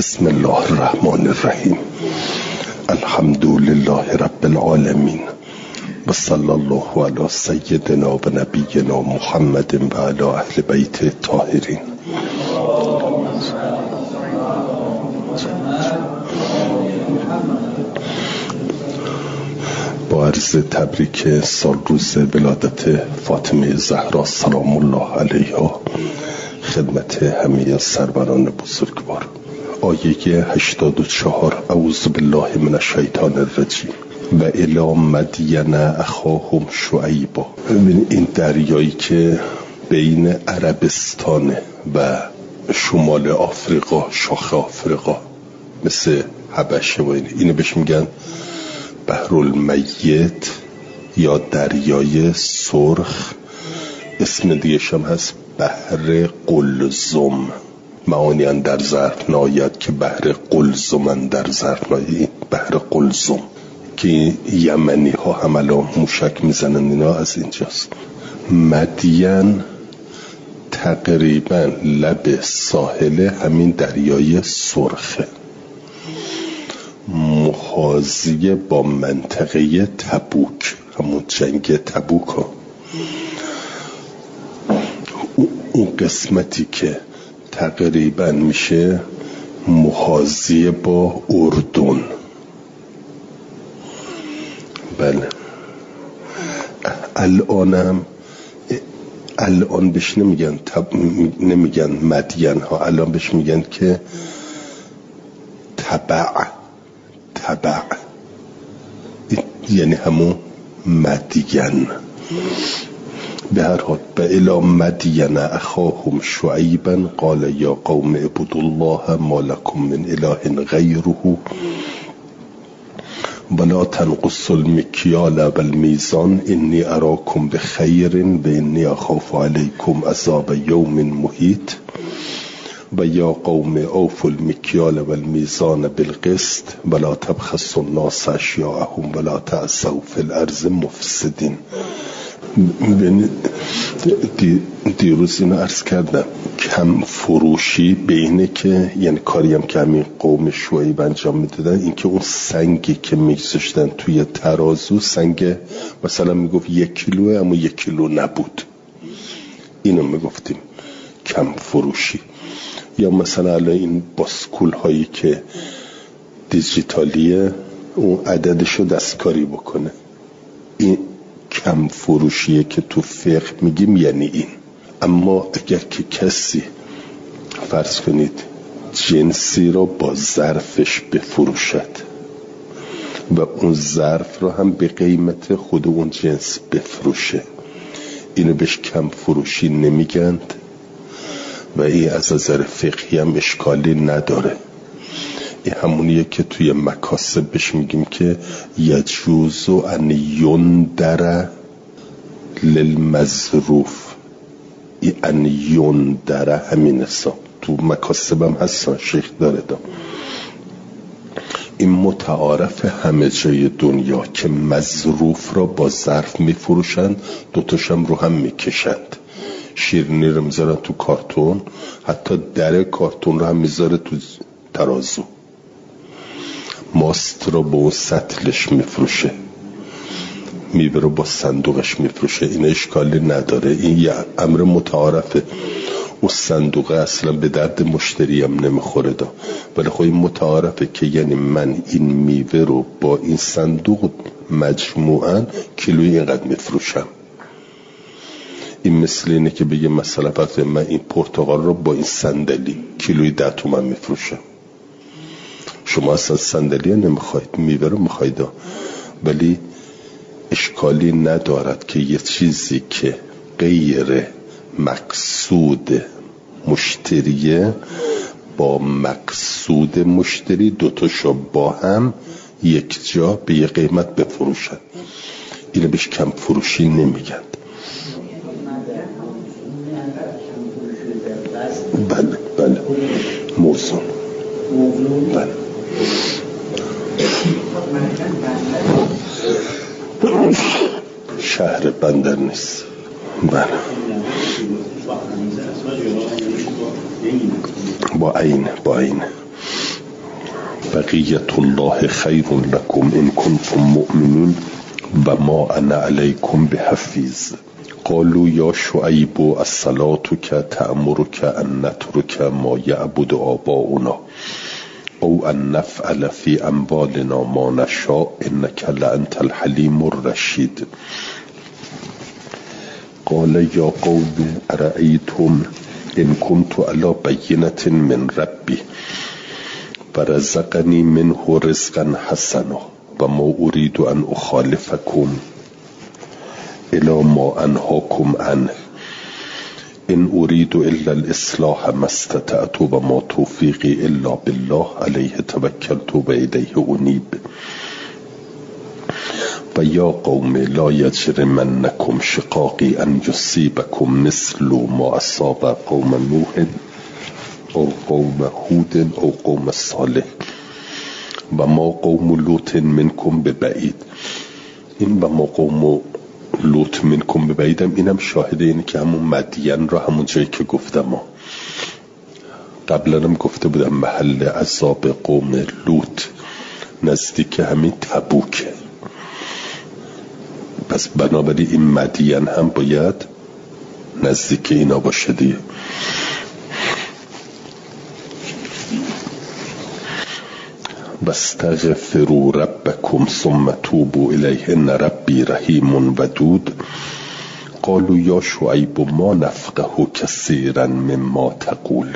بسم الله الرحمن الرحیم. الحمد لله رب العالمین و صلی الله علی سیدنا و نبینا محمد و علی اهل بیت الطاهرین. با عرض تبریک سال روز ولادت فاطمه زهرا سلام الله علیها خدمت همه سروران بزرگوار. آیه 84 اعوذ بالله من الشیطان الرجیم و الی مدین اخاهم شعیبا. این دریایی که بین عربستان و شمال آفریقا، شاخ آفریقا مثل حبشه و اینو بهش میگن بحرالمیت یا دریای سرخ. اسم دیگه‌ش هم هست بحر قلزم. معانی اندر ظرف ناید که بحر قلزم اندر ظرف ناید. بحر قلزم که یمنی ها هم الان موشک میزنن اینا از اینجاست. مدین تقریبا لب ساحل همین دریای سرخه، محاذی با منطقه تبوک، همون جنگ تبوک ها. اون قسمتی که تقریبا میشه محاذی با اردن. بله الان بهش نمیگن مدین ها، الان بهش میگن که تبع یعنی همون مدین. به هر حال و الی مدین اخاهم شعیبا قال یا قوم اعبدوا الله ما لكم من اله غیره ولا تنقصوا المکیال والمیزان انی اراکم بخیر و انی اخاف علیکم عذاب یوم محیط و یا قوم اوفوا المکیال والمیزان بالقسط ولا تبخسوا الناس اشیاءهم ولا تعثوا فی الارض مفسدین. دیروز اینو عرض کردم، کم فروشی به اینه که یعنی کاری هم که همین قوم شعیب انجام میدادن، این که اون سنگی که میگذاشتن توی ترازو، سنگ مثلا میگفت 1 کیلوه اما 1 کیلو نبود، اینو میگفتیم کم فروشی. یا مثلا الان این باسکول هایی که دیجیتالیه اون عددشو دستکاری بکنه، این کم فروشیه که تو فقه میگیم یعنی این. اما اگر که کسی فرض کنید جنسی رو با ظرفش بفروشد و اون ظرف رو هم به قیمت خود اون جنس بفروشه، اینو بهش کم فروشی نمیگند و این از نظر فقهی هم اشکالی نداره. این همونیه که توی مکاسب بهش میگیم که یجوز ان یندر للمظروف. این ان یندر همین حساب تو مکاسب هم هستن، شیخ داره دا. این متعارف همه جای دنیا که مظروف را با ظرف میفروشند، دوتاشم رو هم میکشند. شیرینی رو میذارن تو کارتون، حتی در کارتون رو هم میذاره تو ترازو. ماست رو با سطلش میفروشه، میوه رو با صندوقش میفروشه، این اشکالی نداره، این یه امر متعارفه. اون صندوقه اصلا به درد مشتری هم نمیخوره دا، ولی خب این متعارفه که یعنی من این میوه رو با این صندوق مجموعاً کیلویی اینقدر میفروشم. این مثل اینه که بگه مثلا وقتی من این پرتقال رو با این صندلی کیلویی 10 تومن میفروشم. شما اصلا صندلی نمیخواید، میوه رو میخواید، ولی اشکالی ندارد که یه چیزی که غیر مقصود مشتریه با مقصود مشتری دوتاشو با هم یک جا به یه قیمت بفروشن. اینو بهش کم فروشی نمیگن. بله موزون. بله شهر بندر نیست. بله با عین بقیت الله خیر لکم ان کنتم مؤمنین و ما انا علیکم بحفیظ. قالوا یا شعیب الصلاة تأمرک ان نترک ما یعبد آباؤنا او ان نفعل فی اموالنا ما نشاء انک لانت الحلیم الرشید. قال یا قوم ارأیتم ان كنت على بینة من ربی فرزقنی منه رزقا حسنا و ما اريد ان اخالفكم الى ما انهاكم عنه ان اريد الا الاصلاح ما استطعت و ما توفیقی الا بالله علیه توکلت و الیه انیب. و یا قوم لا یجرمنکم شقاقی ان یصیبکم مثل ما اصاب قوم نوح او قوم هود او قوم صالح و ما قوم لوط منکم ببعید. این و ما قوم لوط منکم ببعیدم اینم شاهده اینه که همون مدین را همون جایی که گفتم قبلا هم گفته بودم محل عذاب قوم لوط نزدیک همین تبوکه. پس بنابراین این مدین هم باید نزدیک اینا باشه دیگه. واستغفروا ربکم ثم توبوا الیه ان ربی رحیم ودود. قالوا یا شعیب ما نفقه کثیرا مما تقول.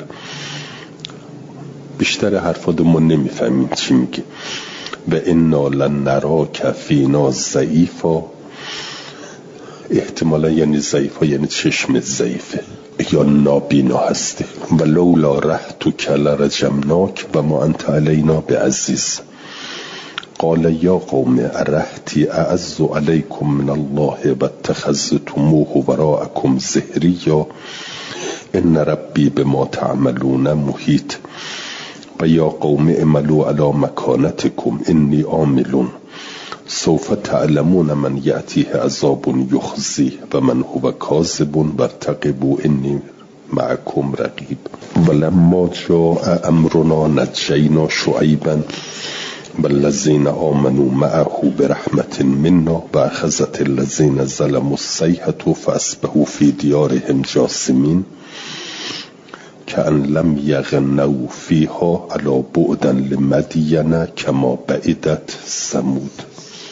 بیشتر حرفات ما نمیفهمیم چی میگه. و انا لنراک فینا ضعیفا، احتمالا یعنی ضعیفا یعنی چشم ضعیفه یا نابینا هستی. و لولا رحتک لرجمناک و ما انت علینا بعزیز. قال یا قوم ارهتی اعز علیکم من الله و اتخذتموه وراءکم ظهریا ان ربی بما تعملون محیط. و یا قوم اعملوا علی مکانتکم انی عامل سوف تعلمون من یأتیه عذاب یخزی و من هو کاذب وارتقبوا انی معکم رقیب. ولما جاء امرنا نجینا شعیبا والذین آمنوا معه برحمة منا و اخذت الذین ظلموا الصیحة فاصبحوا فی دیارهم جاثمین کأن لم یغنوا فیها الا بعدا لمدین کما بعدت ثمود.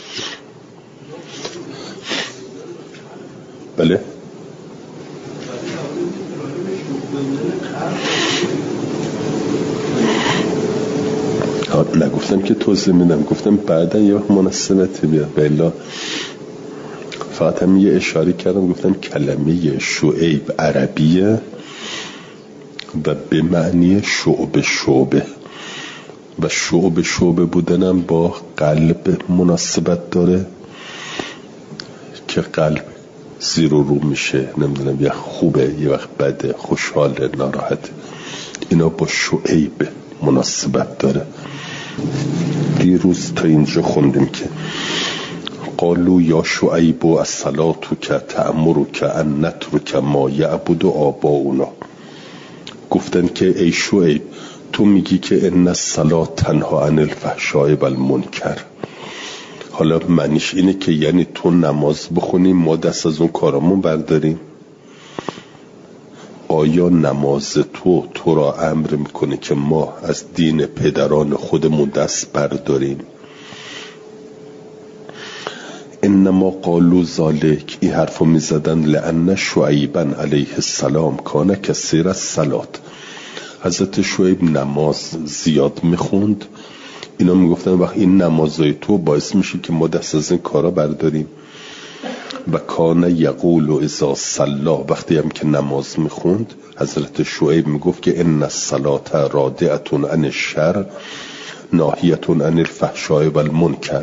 بله نگفتم که توضیح میدم، گفتم بعدا یه مناسبتی بیاد. بلا فقط هم یه اشاره کردم، گفتم کلمه شعیب عربیه و به معنی شعبه و شعبه بودنم با قلب مناسبت داره که قلب زیر و رو میشه، نمیدونم یه خوبه یه وقت بده، خوشحاله ناراحت، اینا با شعیب مناسبت داره. دیروز تا اینجا خوندیم که قالوا یا شعیب الصلاة تأمرک ان نترک ما یعبد آباؤنا. گفتن که ای شعیب تو میگی که ان الصلاة تنها عن الفحشاء و المنکر. حالا معنیش اینه که یعنی تو نماز بخونی ما دست از اون کارامون برداریم؟ آیا نماز تو را امر میکنه که ما از دین پدران خودمون دست برداریم؟ انما قالوا ذلک، این حرفو میزدن لأن شعیبا علیه السلام کان کثیر الصلاة. حضرت شعیب نماز زیاد میخوند، اینا میگفتن وقت این نمازای تو باعث میشه که ما دست از این کارا برداریم. و کان یقول اذا صلی، وقتی هم که نماز میخوند حضرت شعیب میگفت که ان الصلاة رادعة عن الشر ناهیة عن الفحشاء و المنکر.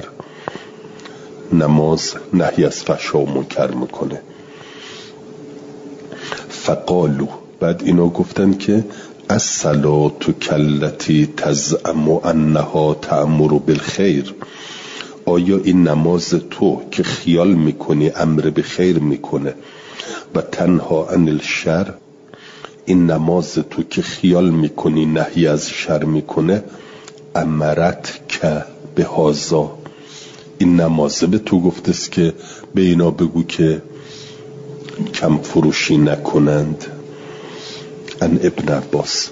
نماز نهی از فحشا و منکر میکنه. فقالو، بعد اینا گفتن که الصلاة کلتی تزعم انها تأمر بالخیر. آیا این نماز تو که خیال میکنی امر به خیر میکنه و تنها عن الشر، این نماز تو که خیال میکنی نهی از شر میکنه، امرت که به هازا، این نمازه به تو گفته است که به اینا بگو که کم فروشی نکنند. ان ابن عباس.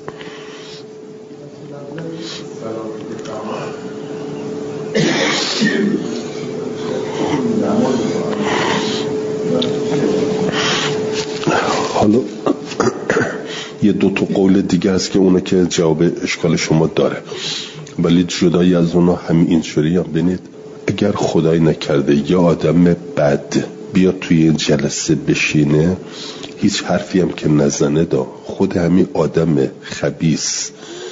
حالا یه دو تا قول دیگه هست که اونه که جواب اشکال شما داره، ولی جدایی از اونا همین اینجوری هم ببینید، اگر خدای نکرده یه آدم بد بیاد توی این جلسه بشینه، هیچ حرفی هم که نزنه خود همین آدم خبیث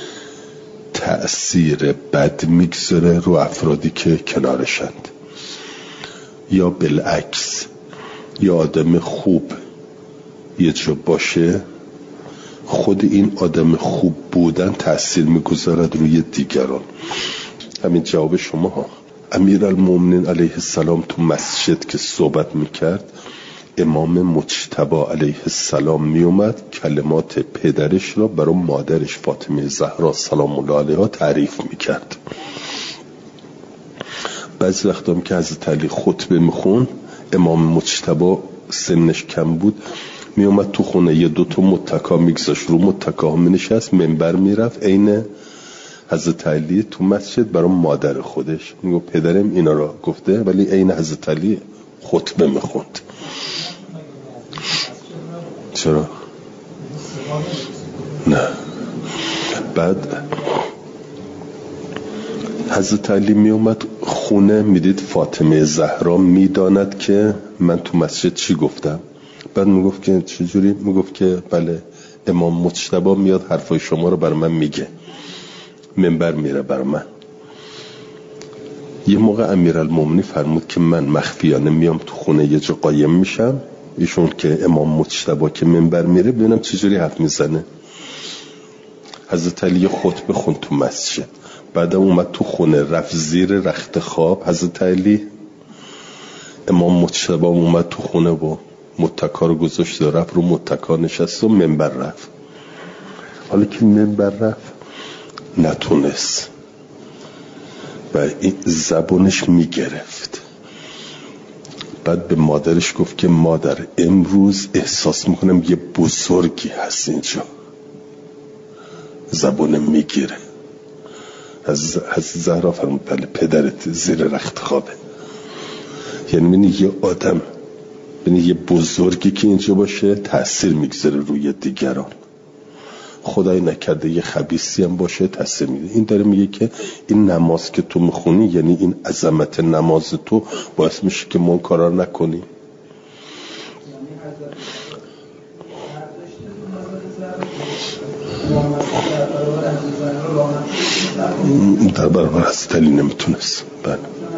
تأثیر بد میگذاره رو افرادی که کنارشند، یا بالعکس یا آدم خوب یه جا باشه، خود این آدم خوب بودن تأثیر میگذارد روی دیگران. همین جواب شما ها. امیرالمومنین علیه السلام تو مسجد که صحبت میکرد، امام مجتبی علیه السلام میومد کلمات پدرش را برای مادرش فاطمه زهرا سلام الله علیها تعریف میکرد. بعضی وقتا هم که حضرت علی خطبه میخون، امام مجتبی سنش کم بود، میومد تو خونه یه دو تا متکا میگذاشت، رو متکا هم مینشست، منبر میرفت عین حضرت علی تو مسجد برای مادر خودش میگو پدرم اینا را گفته، ولی عین حضرت علی خطبه میخوند. چرا؟ نه. بعد حضرت علی می اومد خونه، میدید فاطمه زهرا میداند که من تو مسجد چی گفتم. بعد میگفت که چجوری؟ میگفت که بله امام مجتبی میاد حرفای شما رو بر من میگه، منبر میره بر من. یه موقع امیرالمومنین فرمود که من مخفیانه میام تو خونه یه جا قایم میشم، ایشون که امام مجتبی که منبر میره ببینم چجوری حرف میزنه. حضرت علی خطبه خوند تو مسجد، بعد اومد تو خونه رفت زیر رخت خواب. حضرت علی امام مجتبی اومد تو خونه با متکا رو گذاشت و رفت رو متکا نشست و منبر رفت. حالا که منبر رفت نتونست و این زبانش میگرفت. بعد به مادرش گفت که مادر امروز احساس میکنم یه بزرگی هست اینجا، زبانم میگیره. از زهرا فرمود بله پدرت زیر رخت خوابه. یعنی بینی یه آدم، بینی یه بزرگی که اینجا باشه تأثیر میگذاره روی دیگران. خدای نکرده یه خبیثی هم باشه تأثیر میگذاره. این داره میگه که این نماز که تو میخونی، یعنی این عظمت نماز تو باعث میشه که ما کارا نکنیم. در برابر حضرت علی نمیتونست. بله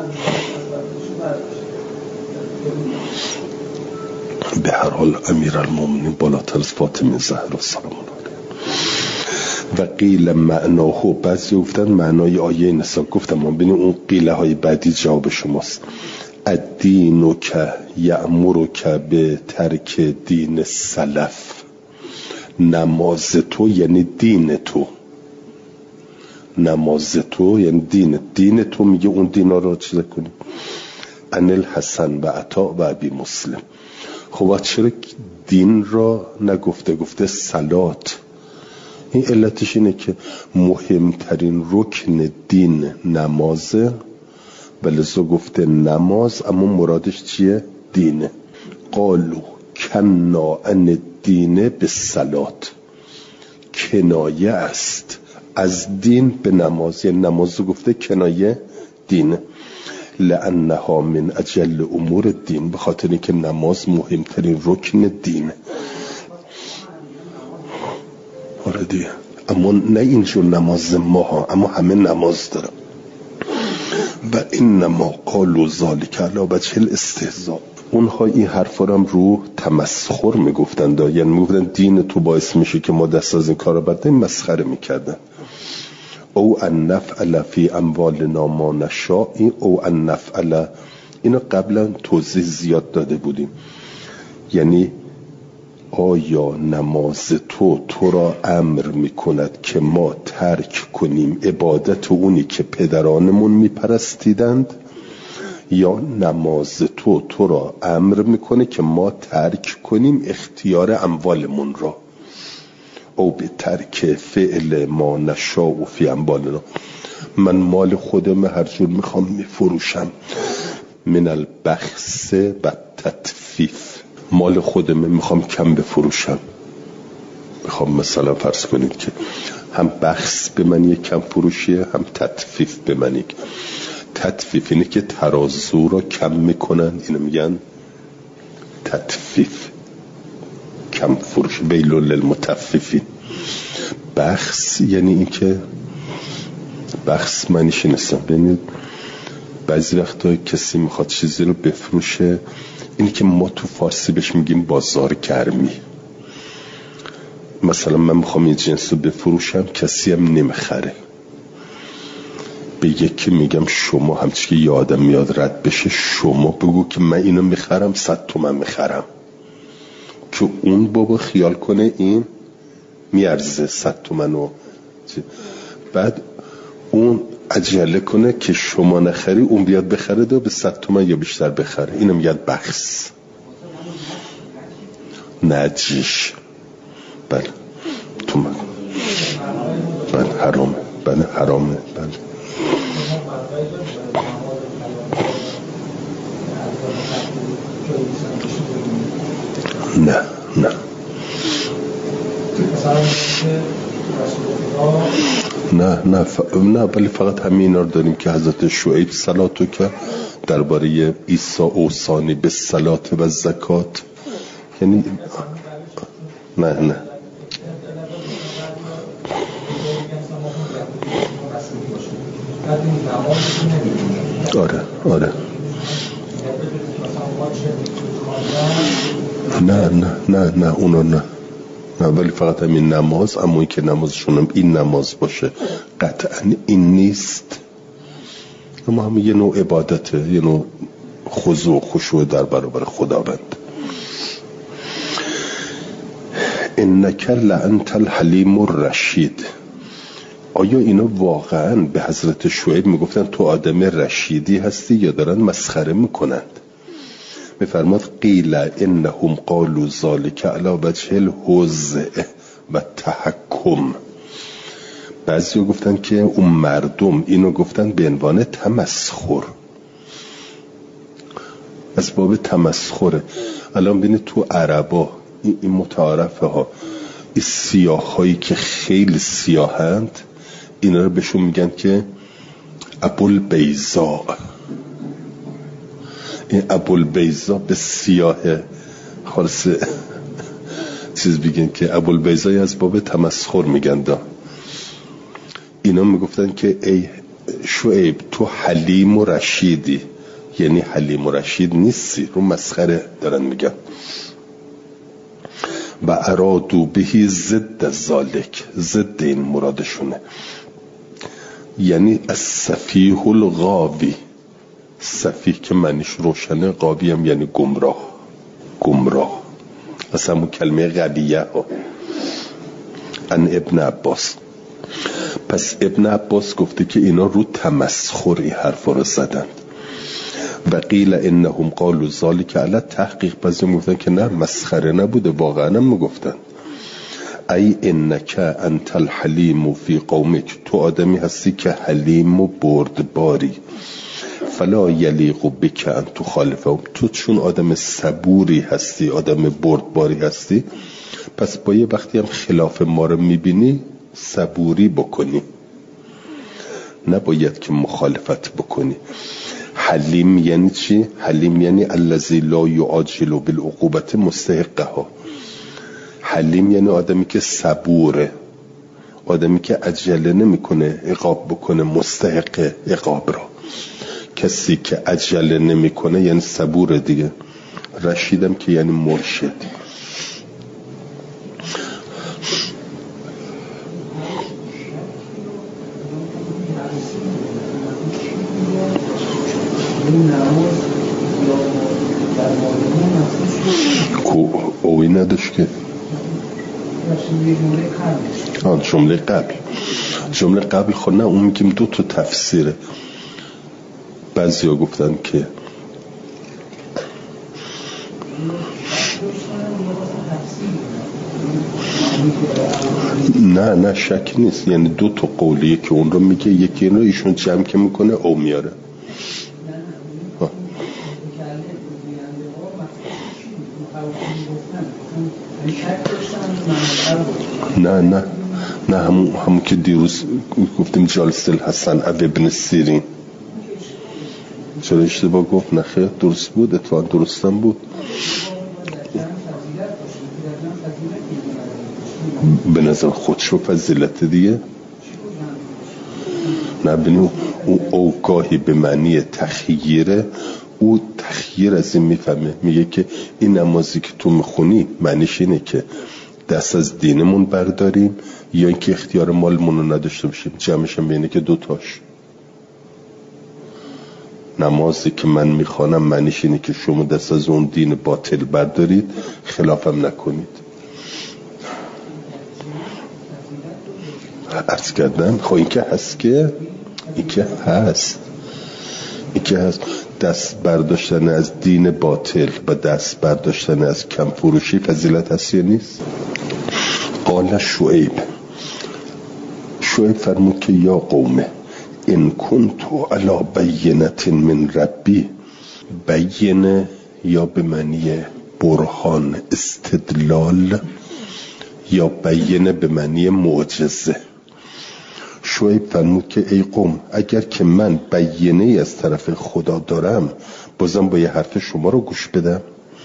به هر حال امیرالمومنین بالاتر از فاطمه زهرا سلام الله علیها. و قیل معناه، بعضی گفتن معنای آیه نسا. گفتم من ببین اون قیله های بعدی جواب شماست. الدین که یأمر که به ترک دین سلف، نماز تو یعنی دین تو، نماز تو یعنی دین تو میگه اون دینا رو چیز کنی. ان الحسن و عطا و ابی مسلم. خب چرا دین را نگفته؟ گفته صلات. این علتش اینه که مهمترین رکن دین نمازه، ولذا گفته نماز، اما مرادش چیه؟ دینه. قالو کنا ان دینه به صلات، کنایه است از دین به نماز، یعنی نماز رو گفته کنایه دینه. لانها من اجل امور دین، به خاطر اینکه نماز مهمترین رکن دینه. آره دیگه، اما نه اینجور نماز ما ها، اما همه نماز دارن. و انما قالوا ذلک علی وجه الاستهزاء، اونها این حرفا رو تمسخر میگفتند، یعنی میگفتن دین تو باعث میشه که ما دست از این کارا برداریم، مسخره میکردن. او ان نفعل فی اموالنا ما نشاء، او ان نفعل، اینو قبلا توضیح زیاد داده بودیم. یعنی آیا نماز تو را امر میکند که ما ترک کنیم عبادت اونی که پدرانمون میپرستیدند، یا نماز تو را امر میکنه که ما ترک کنیم اختیار اموالمون را، او به ترک فعل ما نشاء فی اموالنا. من مال خودم هر جور میخوام میفروشم، من البخس و تطفیف. مال خودم میخوام کم بفروشم، میخوام مثلا فرض کنید که هم بخس به من یک کم فروشیه، هم تطفیف به من یک. تطفیف اینه که ترازو را کم میکنن، اینو میگن تطفیف، کم فروش، بیل للمطففین. بخس یعنی این که بخس معنیش نیست. ببینید بعضی وقتا کسی میخواد چیزی رو بفروشه، اینی که ما تو فارسی بهش میگیم بازار گرمی. مثلا من میخوام این جنس رو بفروشم، کسی هم نمیخره، به یکی میگم شما همچی که یه آدم میاد رد بشه، شما بگو که من اینو میخرم 100 تومن میخرم، که اون بابا خیال کنه این میارزه 100 تومن. بعد اون عجله کنه که شما نخری، اون بیاد بخره و به 100 تومن یا بیشتر بخره. اینو میگن بخس، نجیش. بله تومن، بله حرامه، بله حرامه، بله. نه ولی فقط همین رو داریم که حضرت شعیب صلاتو که درباره عیسی اوصانی به صلات و زکات، یعنی نه آره نه اونا نه، ولی فقط همین نماز، اما این که نمازشون هم این نماز باشه قطعا این نیست، اما هم یه نوع عبادته، یه نوع خضوع و خشوع در برابر خداوند. انک لانت الحلیم الرشید. آیا اینا واقعا به حضرت شعیب میگفتن تو آدم رشیدی هستی یا دارن مسخره میکنند؟ میفرماد قیل انهم قالوا ذلک علی وجه الهزء و تحکم. بعضی گفتن که اون مردم اینو گفتن به عنوان تمسخر، از باب تمسخره. الان ببینید تو عربا این متعارفه ها، این سیاه هایی که خیلی سیاهند اینا رو بهشون میگن که ابوالبیضا. این ابوالبیضا به سیاه خالص چیز بگن که ابوالبیضای از باب تمسخر میگن دا. اینا میگفتن که ای شعیب تو حلیم و رشیدی، یعنی حلیم و رشید نیستی، رو مسخره دارن میگن. و ارادو بهی ضد ذالک، ضد این مرادشونه، یعنی از سفیه الغاوی. سفیه که معنیش روشنه، غاوی هم یعنی گمراه. اصلا همون کلمه غویه ها. ان ابن عباس. پس ابن عباس گفته که اینا رو تمسخری حرفا رو زدند. و قیل انهم قالوا ذلک علی تحقیق. بعضی میگفتن که نه مسخره نبوده، واقعا هم میگفتن ای انک انت الحلیم فی قومک، تو آدمی هستی که حلیم و بردباری، فلا یلیق بک ان تخالفهم، تو چون آدم صبوری هستی، آدم بردباری هستی، پس با یه وقتی هم خلاف ما رو میبینی صبوری بکنی، نباید که مخالفت بکنی. حلیم یعنی چی؟ حلیم یعنی الذی لا یعاجل بالعقوبة مستحقها. حلیم یعنی آدمی که صبوره، آدمی که عجله نمیکنه عقاب بکنه مستحق عقاب را. کسی که عجله نمیکنه یعنی صبوره دیگه. رشیدم که یعنی مرشد. او این نداشت که جمله قبل خود نه، اون میگیم دو تا تفسیره. بعضی ها گفتن که نه شک نیست، یعنی دو تا قولیه که اون رو میگه، یکی این رو ایشون جمع که میکنه او میاره. نه همون که دیروز گفتیم جالسه الحسن ابن سیرین. چرا اشتباه گفت؟ نه خیر درست بود، اتفاقا درستم بود. به نظر خودشو فضیلت دیگه نه بینی او اوگاهی به معنی تخییره. او تخییر از این میفهمه، میگه که این نمازی که تو میخونی معنیش اینه که دست از دینمون برداریم یا اینکه اختیار مالمون رو نداشته باشیم. جمعش هم بینه که دوتاش. نمازی که من میخوانم معنیش اینه که شما دست از اون دین باطل بردارید، خلافم نکنید. عرض کردن خب این که هست دست برداشتن از دین باطل و دست برداشتن از کم فروشی فضیلت هست یا نیست؟ قال شعیب فرمود که یا قومه ان کنتو علی بینة من ربی. بینه یا به معنی برهان استدلال یا بینه به معنی معجزه. شعیب فرمود که ای قوم اگر که من بینه از طرف خدا دارم بازم با یه حرف شما رو گوش بدم.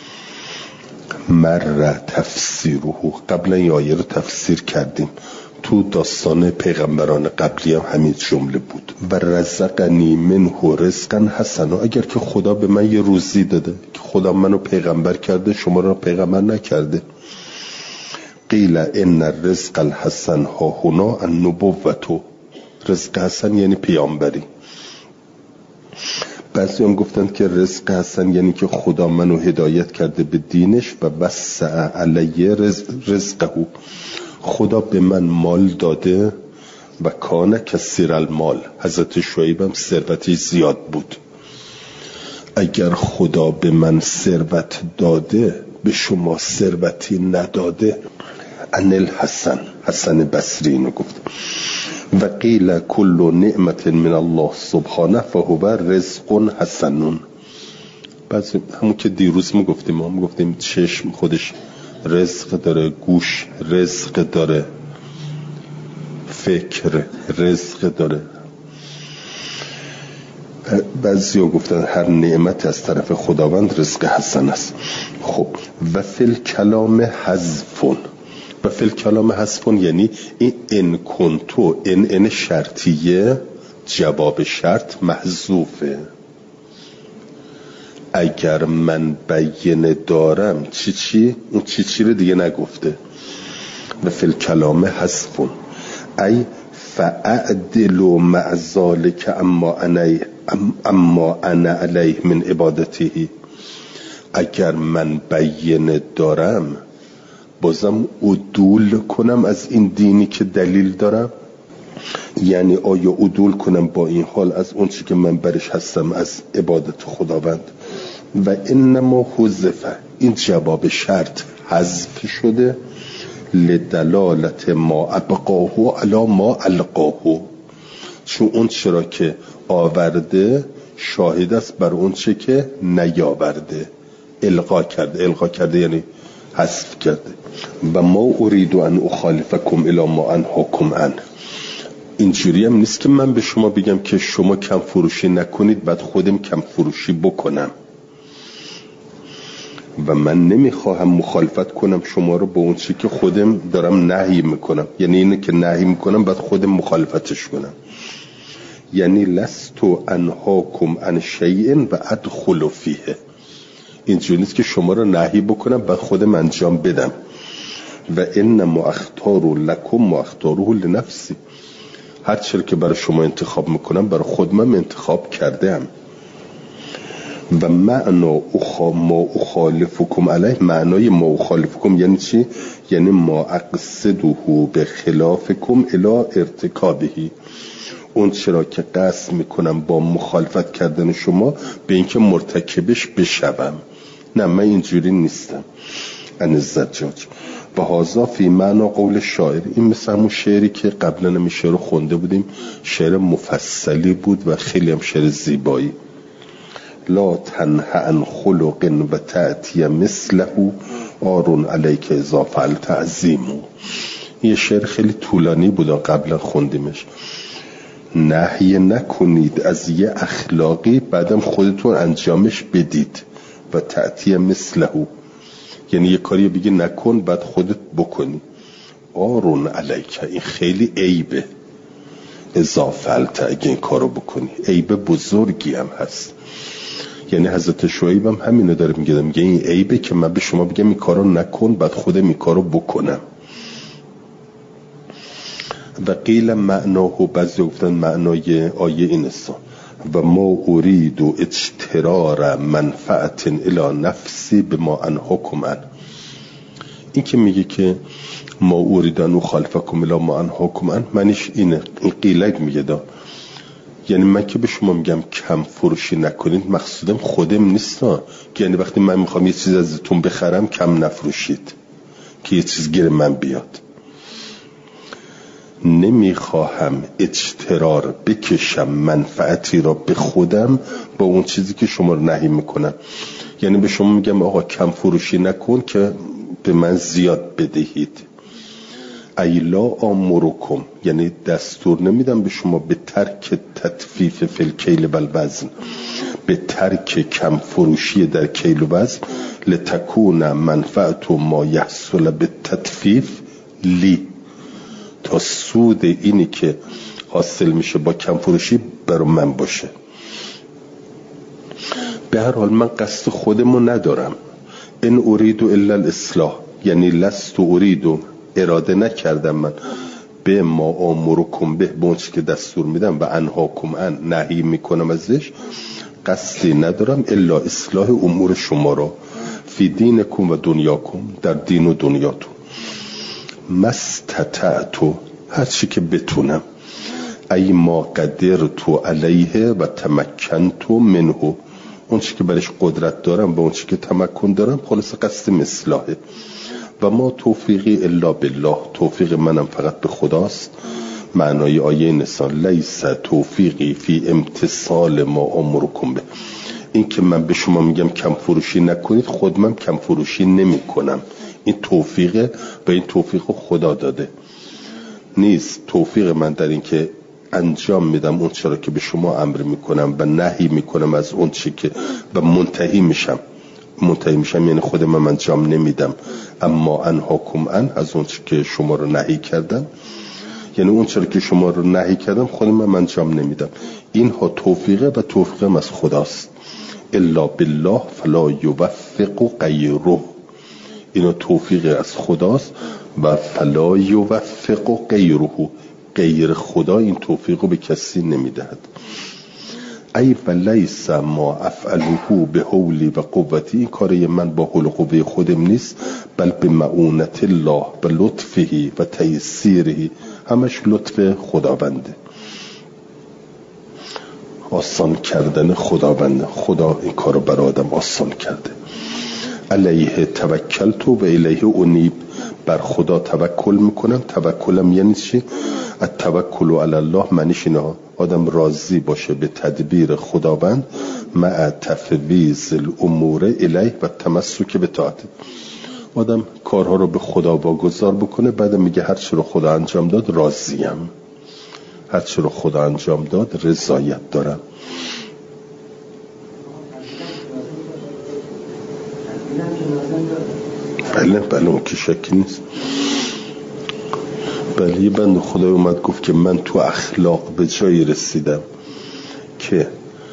مر تفسیره، قبلا این آیه رو تفسیر کردیم، تو داستان پیغمبران قبلی هم همین جمله بود. و رزقنی منه رزقا حسنا، اگر که خدا به من یه روزی داده که خدا منو پیغمبر کرده شما رو پیغمبر نکرده. قیل ان الرزق الحسن ها هنا النبوة، رزق حسن یعنی پیامبری. بعضی هم گفتند که رزق حسن یعنی که خدا منو هدایت کرده به دینش و وسع علیه رزقه، خدا به من مال داده و کان کثیر المال. حضرت شعیب هم ثروتی زیاد بود. اگر خدا به من ثروت داده به شما ثروتی نداده. ان الحسن، حسن بصری اینو گفت. و قیل کل نعمت من الله سبحانه فهو رزق حسن. بعض همون که دیروز ما گفتیم چشم خودش رزق داره، گوش رزق داره، فکر رزق داره. بعضی ها گفتن هر نعمت از طرف خداوند رزق حسن است. خب و فی الکلام حذفون، و فی الکلام حذفون یعنی این ان کنتو، ان شرطیه، جواب شرط محذوفه. اگر من بینه دارم اون چی رو دیگه نگفته. و فی الکلام حذفون ای فاعدل مع ذلک اما انا علیه من عبادته. اگر من بینه دارم بازم عدول کنم از این دینی که دلیل دارم. یعنی آیا عدول کنم با این حال از اون چی که من برش هستم از عبادت خداوند. و انما حذف، این جواب شرط حذف شده لدلالت ما ابقاه علی ما القاه، چون اون چرا که آورده شاهد است بر اون چه که نیاورده. القا کرده یعنی حذف کرده. و ما اريد ان اخالفکم الی ما انهاکم عنه. اینجوری هم نیست که من به شما بگم که شما کم فروشی نکنید بعد خودم کم فروشی بکنم. و من نمیخواهم مخالفت کنم شما رو با اون چی که خودم دارم نهی میکنم. یعنی اینه که نهی میکنم بعد خودم مخالفتش کنم. یعنی لستو انهاکم عن شیء و ادخل فیه. اینجوری نیست که شما رو نهی بکنم بعد خودم انجام بدم. و انما اختار لکم و اختاره لنفسی، هر چیزی که برای شما انتخاب میکنم برای خودم انتخاب کردم. و معنا ما اخالفکم علیه، معنای ما اخالفکم یعنی چی؟ یعنی ما اقصده به خلافکم الی ارتکابهی، اون چرا که قصد میکنم با مخالفت کردن شما به اینکه مرتکبش بشوم. نه من اینجوری نیستم. ان الزجاج و هذا فی معنا قول شاعر، این مثل همون شعری که قبلا هم شعر رو خونده بودیم، شعر مفصلی بود و خیلی هم شعر زیبایی. لا تنه عن خلق و تأتی مثله آرون علیک اذا فعلت عظیم. یه شعر خیلی طولانی بود قبلا خوندیمش. نهی نکنید از یه اخلاقی بعدم خودتون انجامش بدید. و تأتی مثله یعنی یه کاری بگی نکن بعد خودت بکنی. آرون علیک، این خیلی عیبه. اذا فعلت، اگه این کارو بکنی عیب بزرگی هم هست. یعنی حضرت شعیب هم همینو داره میگه این عیبه که من به شما بگم این کارو نکن بعد خودم این کارو بکنم. و قیل معناه، بعضی گفتن معنای آیه این است و ما اريد اجترار منفعت الی نفسی بما انهاکم عن. این که میگه که ما اوریدن و خالفکم الی ما انهاکم عن، معنیش اینه. این قیلک میگه یعنی من که به شما میگم کم فروشی نکنید مقصودم خودم نیستا، یعنی وقتی من میخوام یه چیز ازتون بخرم کم نفروشید که یه چیز گیر من بیاد. نمیخواهم اجترار بکشم منفعتی را به خودم با اون چیزی که شما رو نهی میکنم. یعنی به شما میگم آقا کم فروشی نکن که به من زیاد بدهید. ایلا آمرکم، یعنی دستور نمیدم به شما به ترک تطفیف فی الکیل و الوزن، به ترک کم فروشی در کیل و وزن. لتکون منفعت ما یحصل به تطفیف لی، تا سود اینی که حاصل میشه با کم فروشی برای من باشه. به هر حال من قصد خودمو ندارم. ان اريد الا الاصلاح، یعنی لست اريد، اراده نکردم من به ما آمرکم به اونچه که دستور میدم و انهاکم عن، نهی میکنم ازش، قصدی ندارم الا اصلاح امور شما را فی دینکم و دنیاکم، در دین و دنیاتون. مستطعتو، هر چی که بتونم، ای ما قدرتو علیه و تمکنتو منه، اون چی که برش قدرت دارم و اون چی که تمکن دارم، خلاص قصد مصلحه. و ما توفیقی الا بالله، توفیق منم فقط به خداست. معنای آیه نسان لیس توفیقی فی امتصال ما امرکم به، این که من به شما میگم کم فروشی نکنید خود من کم فروشی نمی کنم. این توفیقه و این توفیق خدا داده نیست. توفیق من در این که انجام میدم اون چرا که به شما امر میکنم و نهی میکنم از اون چی که و منتهی میشم یعنی خود من انجام نمیدم. اما انهاکم عن، از اون چی که شما رو نهی کردم، یعنی اون چرا که شما رو نهی کردم خود من انجام نمیدم. اینها توفیقه و توفیقم از خداست. الا بالله فلا یوفق غیره، اینا توفیق از خداست و فلا یوفق غیره، غیر خدا این توفیق رو به کسی نمیدهد. ای ولیس ما افعله به حولی و قوتی، این کاری من با حول و قوه خودم نیست، بل به معونت الله و لطفه و تیسیره، همش لطف خداونده، آسان کردن خداونده. خدا این کارو بر آدم آسان کرده. علیه توکلت و الیه انیب، بر خدا توکل میکنم. توکلم یعنی چی؟ التوکل علی الله معنیش اینه آدم راضی باشه به تدبیر خداوند، مع تفویض الامور الیه و تمسک به طاعت. آدم کارها رو به خدا واگذار بکنه، بعد میگه هر چی رو خدا انجام داد راضیم، هر چی رو خدا انجام داد رضایت دارم. بله اون که شکی نیست. بله یه بند خدای اومد گفت که من تو اخلاق به جایی رسیدم که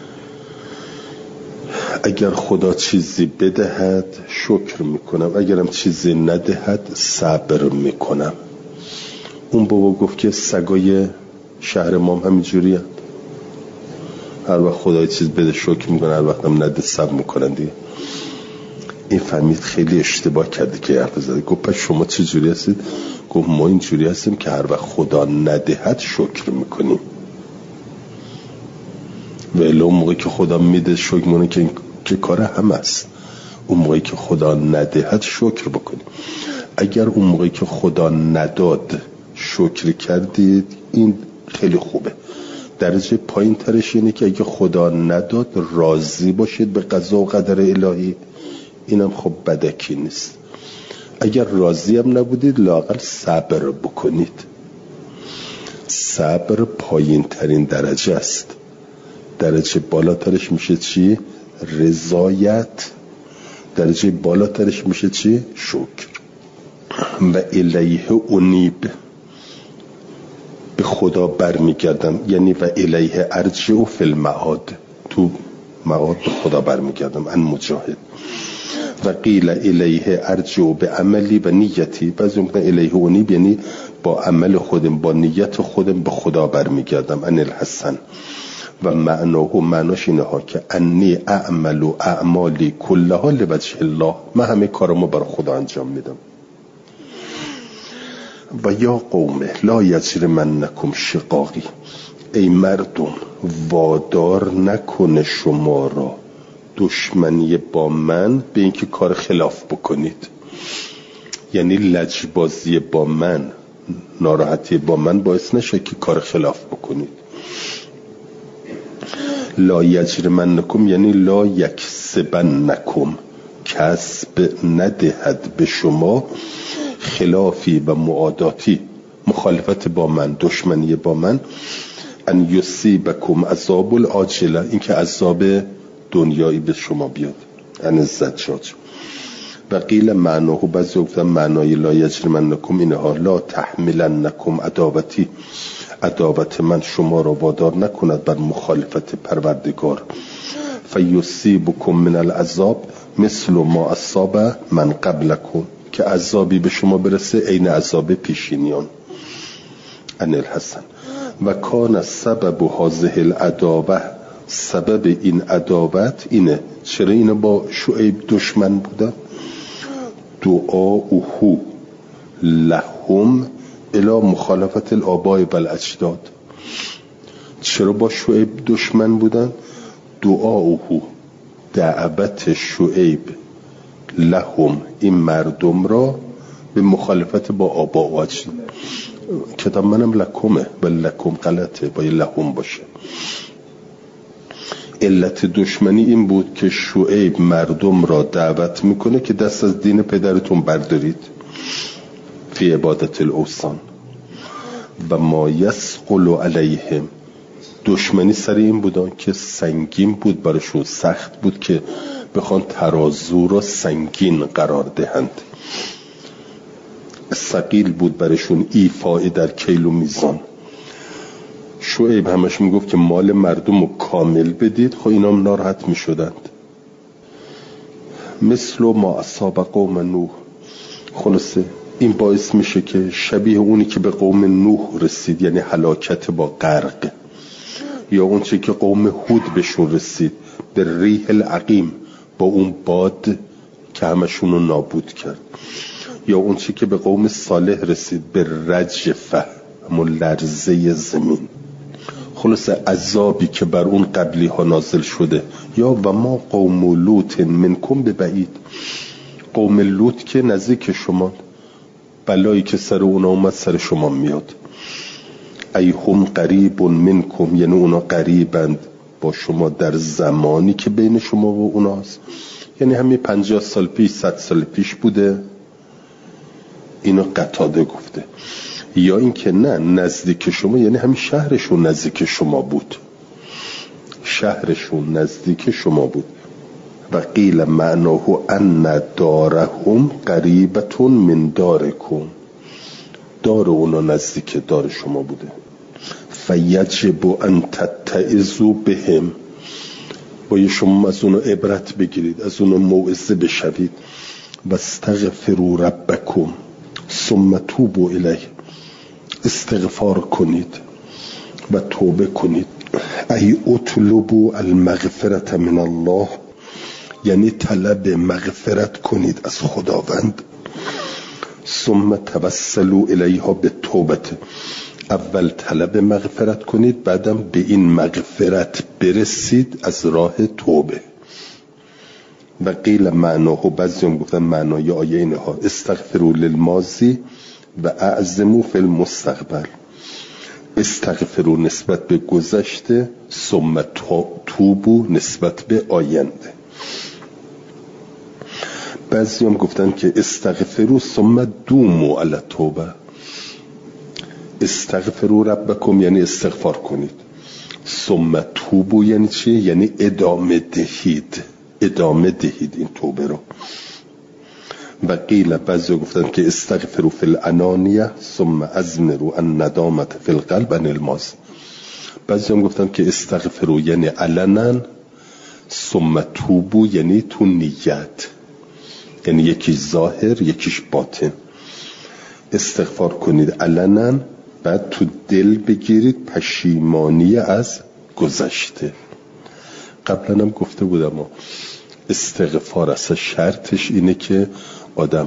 اگر خدا چیزی بدهد شکر میکنم، اگرم چیزی ندهد صبر میکنم. اون بابا گفت که سگای شهر ما همینجوری هست، هر وقت خدای چیز بده شکر میکنن، هر وقت هم نده صبر میکنن دیگه. این فهمید خیلی اشتباه کرده که حرف زده. گفت پس شما چه جوری هستید؟ گفت ما این جوری هستیم که هر وقت خدا ندهد شکر میکنیم، ولی اون موقعی که خدا میده شکر مونه که کار هم است. اون موقعی که خدا ندهد شکر بکنیم. اگر اون موقعی که خدا نداد شکر کردید این خیلی خوبه. درجه پایین ترش اینه که اگه خدا نداد راضی باشید به قضا و قدر الهی، اینم خب بدکی نیست. اگر راضی هم نبودید لااقل صبر بکنید. صبر پایین ترین درجه است. درجه بالاترش میشه چی؟ رضایت. درجه بالاترش میشه چی؟ شکر. و الیه انیب، به خدا برمیگردم، یعنی و الیه ارجع فی المعاد، تو معاد به خدا برمیگردم. ان مجاهد. و قیل الیه ارجع به عملی و نیتی، بعضی میگن الیه انیب یعنی با عمل خودم، با نیت خودم به خدا برمیگردم. ان الحسن. و معناش اینه ها که انی اعمل و اعمالی کلها لوجه الله، من همه کارمو برای خدا انجام میدم. و یا قوم لا یجرمنکم شقاقی، ای مردم وادار نکنه شما را دشمنی با من به اینکه کار خلاف بکنید. یعنی لجبازی با من، ناراحتی با من باعث نشه که کار خلاف بکنید. لا یجرمنکم یعنی لا یکسبنکم، کسب ندهد به شما خلافی و معاداتی، مخالفت با دشمن، دشمنی با من. ان یصیبکم عذاب العاجله، این که عذاب دنیایی به شما بیاد. ان الزجاج. و قیل معناه، بعضی گفتن معنای لا یجرمنکم اینها لا تحملنکم عداوتی، عداوت من شما را وادار نکند بر مخالفت پروردگار. فیصیبکم من العذاب مثل ما اصاب من قبلکم، که عذابی به شما برسه عین عذاب پیشینیان. ان الحسن. و کان سبب هذه العداوه، سبب این عداوت اینه. چرا اینو با شعیب دشمن بودن؟ دعاؤه لهم الی مخالفت الآباء و الاجداد. چرا با شعیب دشمن بودن؟ دعاؤه، دعوت شعیب، لهم این مردم را به مخالفت با آبا و اجداد. کتاب منم لکمه، ولی لکم غلطه، باید لهم باشه. علت دشمنی این بود که شعیب مردم را دعوت میکنه که دست از دین پدرتون بردارید فی عبادت الاوثان. و ما یثقل علیهم، دشمنی سر این بودن که سنگین بود براشون، سخت بود که بخوان ترازو را سنگین قرار دهند. ثقیل بود براشون ایفای در کیل و میزان. شعیب همش میگفت که مال مردم رو کامل بدید، خب اینا هم ناراحت میشدند. مثل ما اصاب قوم نوح. خلاصه این باعث میشه که شبیه اونی که به قوم نوح رسید، یعنی هلاکت با غرق، یا اون چی که قوم هود بهشون رسید به ریح العقیم، با اون باد که همشون رو نابود کرد، یا اون چی که به قوم صالح رسید به رجفه، همون لرزه زمین. خلاص عذابی که بر اون قبلی ها نازل شده. یا و ما قوم لوط منکم به بعید، قوم لوط که نزدیک شما، بلایی که سر اونا اومد سر شما میاد. ای هم قریب منکم، یعنی اونا قریبند با شما در زمانی که بین شما و اوناست، یعنی همین 50 سال پیش 100 سال پیش بوده. اینو قتاده گفته. یا این که نه نزدیک شما، یعنی همین شهرشون نزدیک شما بود، شهرشون نزدیک شما بود. و قیل معناه ان دارهم قریبتون من دارکم، دار اونا نزدیک دار شما بوده. فیجب ان تتعظوا بهم، باید شما از اونا عبرت بگیرید، از اونا موعظه بشوید. و استغفروا ربکم ثم توبوا الیه، استغفار کنید و توبه کنید. ای اطلبوا المغفرة من الله، یعنی طلب مغفرت کنید از خداوند. ثم توسلوا الیها بالتوبه، اول طلب مغفرت کنید، بعدم به این مغفرت برسید از راه توبه. و قیل معناه، بعضی هم گفتن معنای آیه اینها استغفروا للماضی و اعظموا فی المستقبل. استغفروا نسبت به گذشته، ثم توبوا نسبت به آینده. بعضی هم گفتن که استغفروا ثم دوموا علی التوبه. استغفروا ربکم یعنی استغفار کنید، ثم توبوا یعنی چی؟ یعنی ادامه دهید این توبه رو. و قیل بعضی گفتن که استغفروا فی الانانیه ثم ازمروا الندامه فی القلب عن الماضی. بعضی هم گفتن که استغفروا یعنی علنا، ثم توبوا یعنی تو نیت، یعنی یکیش ظاهر یکیش باطن. استغفار کنید علنا، بعد تو دل بگیرید پشیمانی از گذشته. قبلا هم گفته بودم استغفار اصلا شرطش اینه که آدم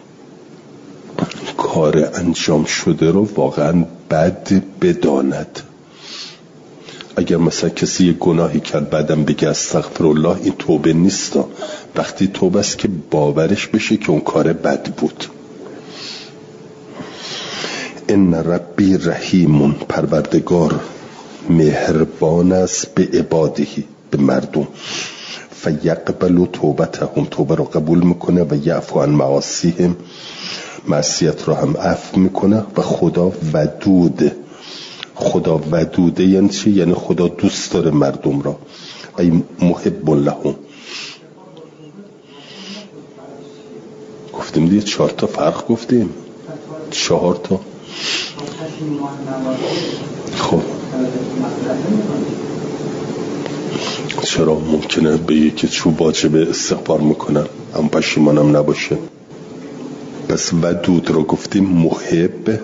کار انجام شده رو واقعا بد بداند. اگر مثلا کسی یه گناهی کرد بعدم بگه استغفرالله، این توبه نیست. وقتی توبه است که باورش بشه که اون کار بد بود. ان ربی رحیم، پروردگار مهربان است به عبادهی، به مردم. فیقبل توبتهم، توبه رو قبول میکنه. و یعفو عن معاصیهم، معصیت رو هم عفو میکنه. و خدا ودوده یعنی چی؟ یعنی خدا دوست داره مردم را. ای محب لهم. گفتیم دیگه 4 تا فرق گفتیم، 4 تا. خب چرا ممکنه به یکی چوب واجب استغفار میکنن اما پشیمانم نباشه؟ پس ودود رو گفتیم. محب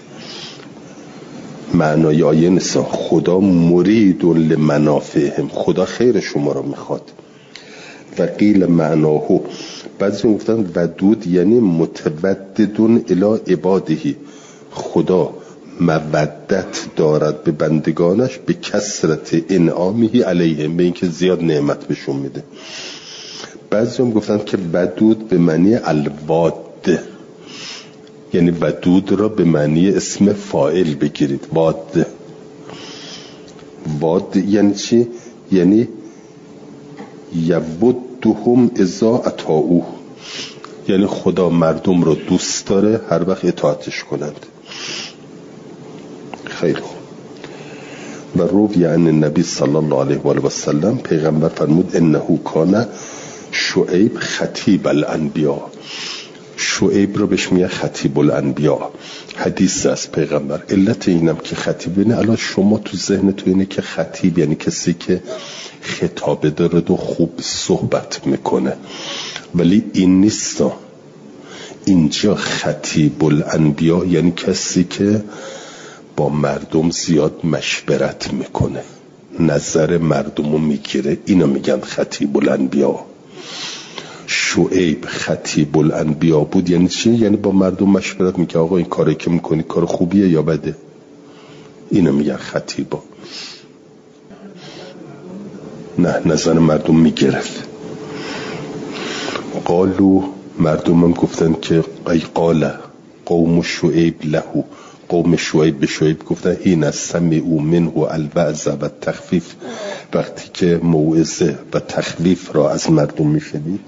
معنای آیه نیست. خدا مرید لمنافعهم، خدا خیر شما رو میخواد. و قیل معناه، بعضی گفتن ودود یعنی متوددون الی عبادهی، خدا مودت دارد به بندگانش به کثرت انعامه علیهم، به اینکه زیاد نعمت بهشون میده. بعضی هم گفتن که ودود به معنی الواد، یعنی ودود را به معنی اسم فاعل بگیرید. واد یعنی چی؟ یعنی یودهم اذا اطاعوه، یعنی خدا مردم رو دوست داره هر وقت اطاعتش کنند. خیلی خوب. و روی عن النبی صلی الله علیه و آله و سلم، پیغمبر فرمود انه کان شعیب خطیب الانبیاء. شعیب رو بهش میگه خطیب الانبیاء. حدیث از پیغمبر. علت اینم که خطیب اینه، الان شما تو ذهن تو اینه که خطیب یعنی کسی که خطابه داره و خوب صحبت میکنه، ولی این نیست. اینجا خطیب الانبیاء یعنی کسی که با مردم زیاد مشورت میکنه، نظر مردم رو میگیره، اینو میگن خطیب الانبیاء. شعیب خطیب الانبیاء بود یعنی چی؟ یعنی با مردم مشورت میکنه آقا این کاری که میکنی کار خوبیه یا بده، اینو میگن خطیبا. نه، نظر مردم میگرفت. قالو، مردم هم گفتن که ای قال قوم شعیب لهو، قوم شعیب به شعیب گفتن هین سمعوا منه الوعظ و تخفیف، وقتی که موعظه و تخفیف را از مردم میشنید.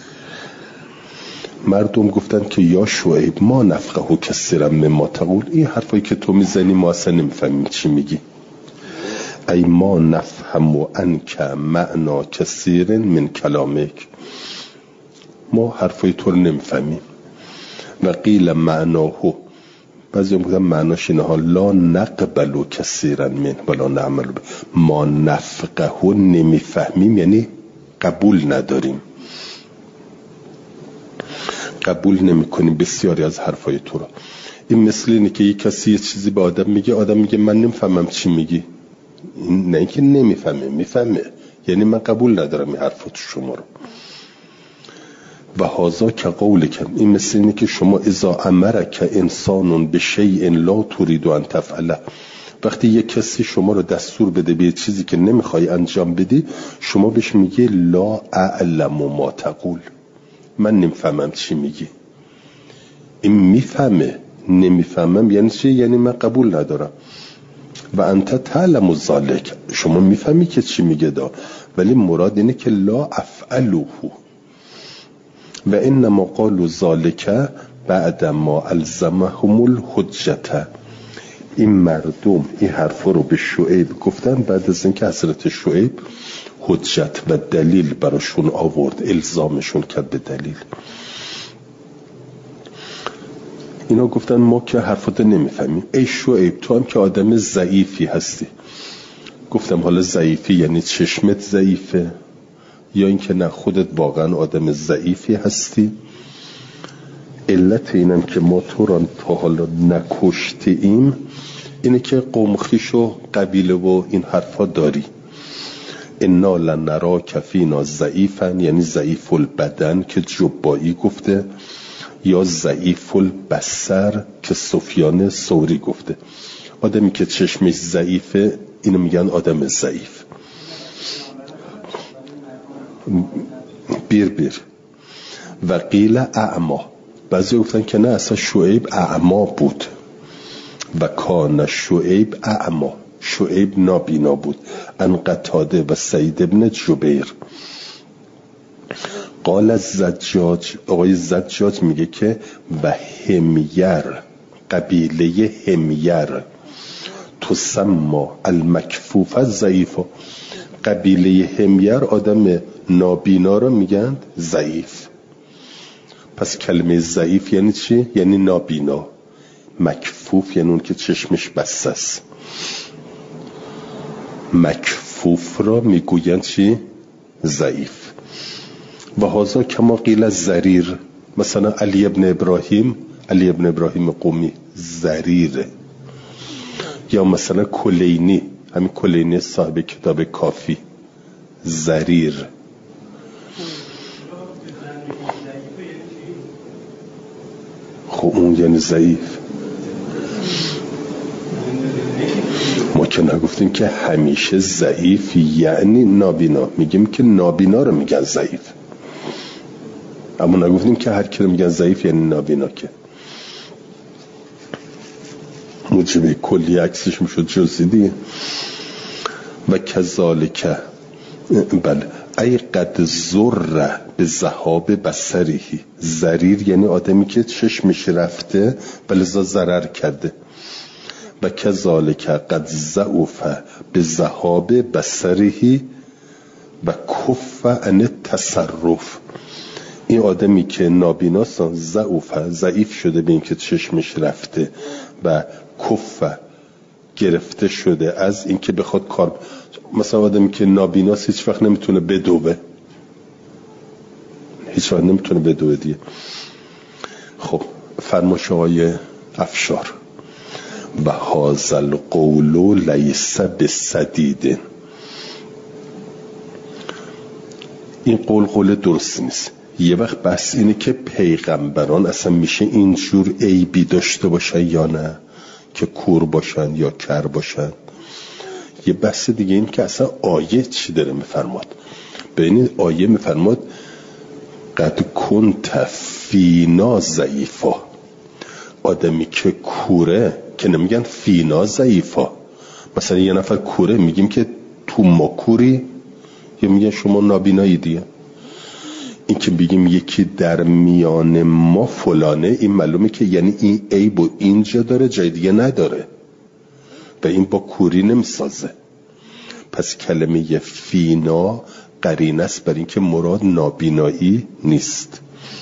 مردم گفتن که یا شعیب ما نفقه کثیرا مما تقول، این حرفایی که تو میزنی ما اصلا نمیفهمیم چی میگی. ای ما نفهم عنک معنا کثیر من کلامک، ما حرفای تو رو نمیفهمیم. و قیل معناه، بعضی هم گفتن معناش اینه لا نقبل کثیرا من ولا نعمل، ما نفقه نمیفهمیم یعنی قبول نداریم، قبول نمی کنیم بسیاری از حرفای تو را. این مثل اینه که یک کسی یه چیزی به آدم میگه، آدم میگه من نمیفهمم چی میگی، نه اینکه نمیفهمه، میفهمه. یعنی من قبول ندارم این حرفات شما رو. و هذا که قولکم، این مثل اینه که شما اذا امرک انسان به شیء لا تريد ان تفعله، وقتی یک کسی شما رو دستور بده به چیزی که نمیخوای انجام بدی، شما بهش میگی لا اعلم ما تقول، من نمیفهمم چی میگی. این میفهمه، نمیفهمم یعنی چی؟ یعنی من قبول ندارم. و انت تعلم ذلک، شما میفهمی که چی میگه دا، ولی مراد اینه که لا افعله. و انما قالوا ذلک بعد ما الزمهم الحجه، این مردم این حرفا رو به شعیب گفتن بعد از اینکه حضرت شعیب حجت و دلیل براشون آورد، الزامشون کرد به دلیل. اینا گفتن ما که حرفات نمیفهمیم. ای شعیب تو هم که آدم ضعیفی هستی. گفتم حالا ضعیفی یعنی چشمت ضعیفه یا اینکه نه خودت واقعا آدم ضعیفی هستی؟ علت اینم که ما تو را تا حالا نکشتیم اینه که قوم خویش و قبیله و این حرفا داری. انا لنراک فینا ضعیفا، یعنی ضعیف البدن که جبایی گفته، یا ضعیف البصر که سفیان ثوری گفته. آدمی که چشمش ضعیفه اینو میگن آدم ضعیف. بیر و قیل اعما، بعضی گفتن که نه اصلا شعیب اعما بود. و کان شعیب اعما، شعیب نابینا بود. ان قتاده و سعید ابن جبیر. قال الزجاج، آقای زجاج میگه که و همیر، قبیله همیر تسمى المکفوف الضعیف، قبیله همیر آدم نابینا رو میگن ضعیف. پس کلمه ضعیف یعنی چی؟ یعنی نابینا. مکفوف یعنی اون که چشمش بسته است. مکفوف را میگوین چی؟ ضعیف. و هذا کما قیل ضریر، مثلا علی ابن ابراهیم قمی ضریره. یا مثلا کلینی، همین کلینی صاحب کتاب کافی، ضریر. خب اون یعنی ضعیف. ما که نگفتیم که همیشه ضعیف یعنی نابینا، میگیم که نابینا رو میگن ضعیف، اما نگفتیم که هر کی رو میگن ضعیف یعنی نابینا. که موجب کلی عکسش میشد جزئی دیگه. و کذالک، بله، ای قد زر به ذهاب بصره، ضریر یعنی آدمی که چشمش رفته بلذا ضرر کرده. و کذالک قد ضعف به ذهاب بصره و کف عن التصرف، این آدمی که نابیناست ضعیف شده به این که چشمش رفته و کف گرفته شده از این که بخواد کار. مثلا آدمی که نابیناست هیچ وقت نمیتونه بدوه، هیچ وقت نمیتونه بدوه دیگه. خب فرمایش آقای افشار و هذا القول لیس بسدید، این قول درست نیست. یه وقت بس اینه که پیغمبران اصلا میشه اینجور عیبی داشته باشن یا نه، که کور باشن یا کر باشن. یه بحث دیگه این که اصلا آیه چی داره میفرماد. ببینید آیه میفرماد قد کنت فینا ضعیفا، آدمی که کوره که نمیگن فینا ضعیفا. مثلا یه نفر کوره میگیم که تو ما کوری، یا میگن شما نابینایی دیگه. این که بگیم یکی در میان ما فلانه، این معلومه که یعنی این عیب و اینجا داره جای دیگه نداره و این با کوری نمیسازه. پس کلمه فینا قرینه است بر این که مراد نابینایی نیست.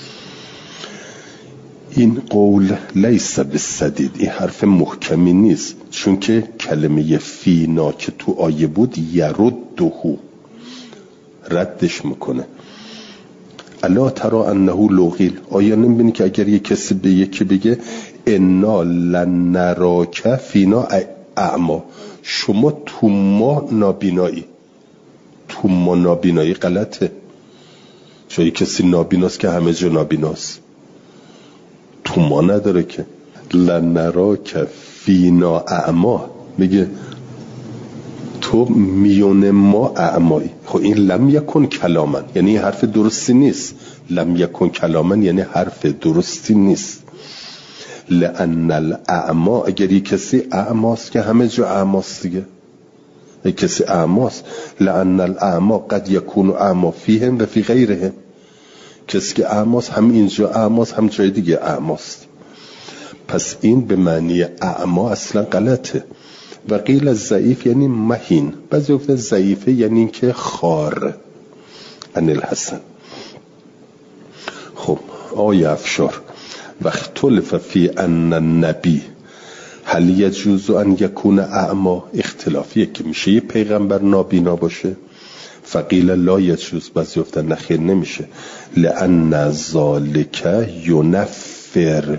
این قول لیس بالسدید، این حرف محکمی نیست، چون که کلمه فینا که تو آیه بود یردهو، ردش میکنه. الا ترى انه لوغیل، آیا نمیبینی که اگر یک کسی به یکی بگه انا لنراک فینا اعما، شما تو ما نابینایی، تو ما نابینایی غلطه. چون کسی نابیناست که همه جا نابیناست، تو ما نداره که. لنراک فینا اعما، میگه تو میون ما اعمایی. خب این لم یکن کلامن یعنی این حرف درستی نیست. لم یکن کلامن یعنی حرف درستی نیست. لأن الاعما، اگر یک کسی اعماست که همه جا اعماست دیگه، یک کسی اعماست. لأن الاعما قد یکون اعما فیهم و فی غیرهم، کسی که اعماست هم اینجا اعماست هم جای دیگه اعماست. پس این به معنی اعما اصلا غلطه. و قیل ضعیف یعنی مهین، بعضی گفتن ضعیفه یعنی این که خار. عن الحسن. خب آیه افشار و اختلف فی ان النبی هل یجوز ان یکون اعما، اختلافیه که میشه یه پیغمبر نابینا باشه. فقیل لا یجوز، بعضی گفتن نخیر نمیشه. لأن ذالک ینفر،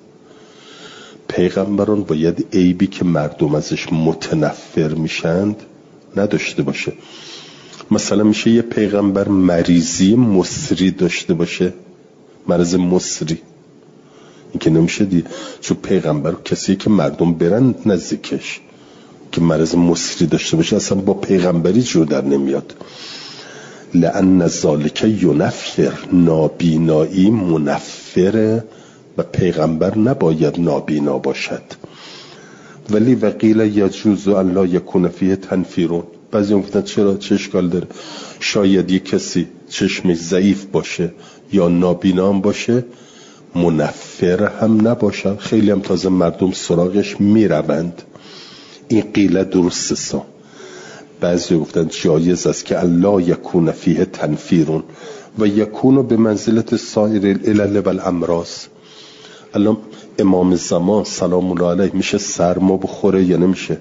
پیغمبران باید عیبی که مردم ازش متنفر میشند نداشته باشه. مثلا میشه یه پیغمبر مریضی مصری داشته باشه، مرض مصری، این که نمیشه دیگه. چون پیغمبر کسی که مردم برن نزدیکش که مرض مصری داشته باشه اصلا با پیغمبری جو در نمیاد. لأن ذالک ینفر، نابینایی منفره و پیغمبر نباید نابینا باشد. ولی وقیل یجوز ان لا یکون فیه تنفیرون، بعضی گفتن چرا، چه اشکال داره؟ شاید یک کسی چشمش ضعیف باشه یا نابینا هم باشه منفر هم نباشن، خیلی هم تازه مردم سراغش میروند. این قیله درسته. بعضی گفتن جایز است که الله یکون فیه تنفیرون و یکون به منزلت سایر العلل و الامراض. الان امام زمان سلام الله علیه میشه سرما بخوره یا نمیشه؟